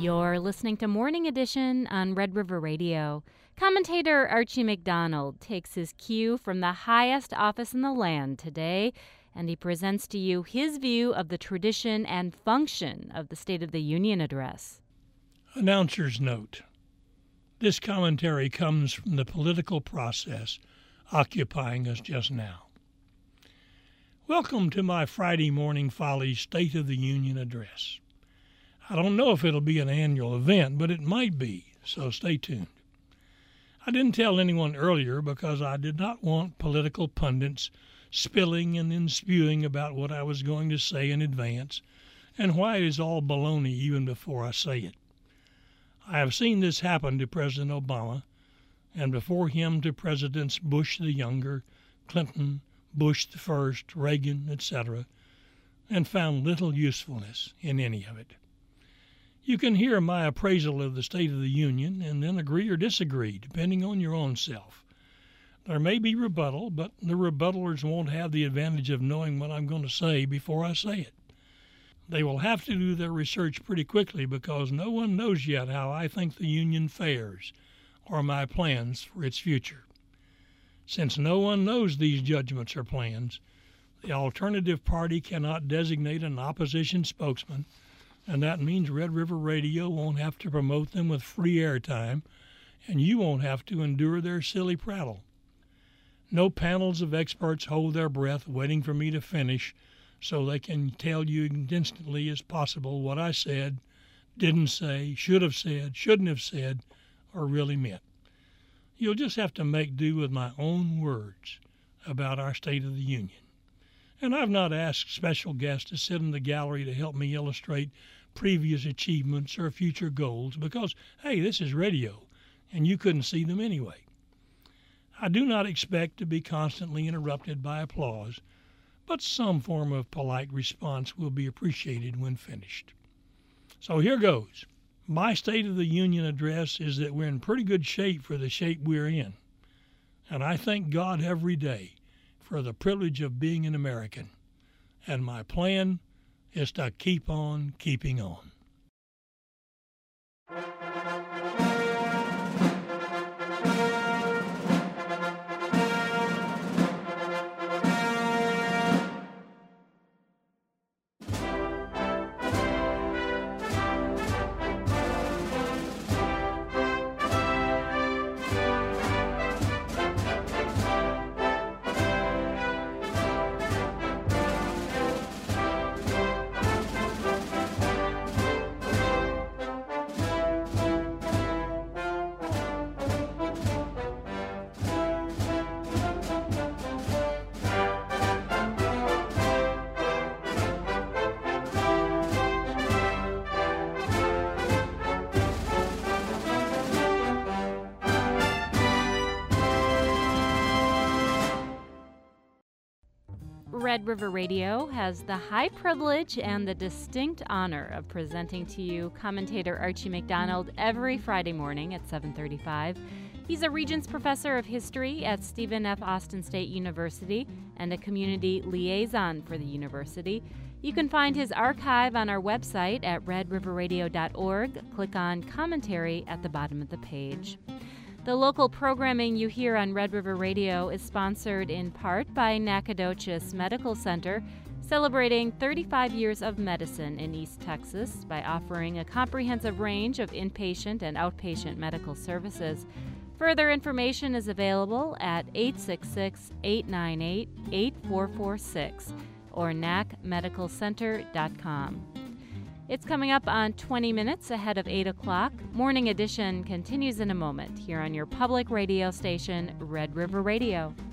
You're listening to Morning Edition on Red River Radio. Commentator Archie McDonald takes his cue from the highest office in the land today, and he presents to you his view of the tradition and function of the State of the Union address. Announcer's note. This commentary comes from the political process occupying us just now. Welcome to my Friday morning folly State of the Union address. I don't know if it'll be an annual event, but it might be, so stay tuned. I didn't tell anyone earlier because I did not want political pundits spilling and then spewing about what I was going to say in advance and why it is all baloney even before I say it. I have seen this happen to President Obama, and before him to Presidents Bush the Younger, Clinton, Bush the First, Reagan, etc., and found little usefulness in any of it. You can hear my appraisal of the State of the Union and then agree or disagree, depending on your own self. There may be rebuttal, but the rebuttalers won't have the advantage of knowing what I'm going to say before I say it. They will have to do their research pretty quickly because no one knows yet how I think the Union fares or my plans for its future. Since no one knows these judgments or plans, the alternative party cannot designate an opposition spokesman, and that means Red River Radio won't have to promote them with free airtime, and you won't have to endure their silly prattle. No panels of experts hold their breath waiting for me to finish so they can tell you instantly as possible what I said, didn't say, should have said, shouldn't have said, or really meant. You'll just have to make do with my own words about our State of the Union. And I've not asked special guests to sit in the gallery to help me illustrate previous achievements or future goals because, hey, this is radio, and you couldn't see them anyway. I do not expect to be constantly interrupted by applause, but some form of polite response will be appreciated when finished. So here goes. My State of the Union address is that we're in pretty good shape for the shape we're in, and I thank God every day for the privilege of being an American, and my plan is to keep on keeping on. Red River Radio has the high privilege and the distinct honor of presenting to you commentator Archie McDonald every Friday morning at 7:35. He's a Regents Professor of History at Stephen F. Austin State University and a community liaison for the university. You can find his archive on our website at redriverradio.org. Click on Commentary at the bottom of the page. The local programming you hear on Red River Radio is sponsored in part by Nacogdoches Medical Center, celebrating 35 years of medicine in East Texas by offering a comprehensive range of inpatient and outpatient medical services. Further information is available at 866-898-8446 or nacmedicalcenter.com. It's coming up on 20 minutes ahead of 8 o'clock. Morning Edition continues in a moment here on your public radio station, Red River Radio.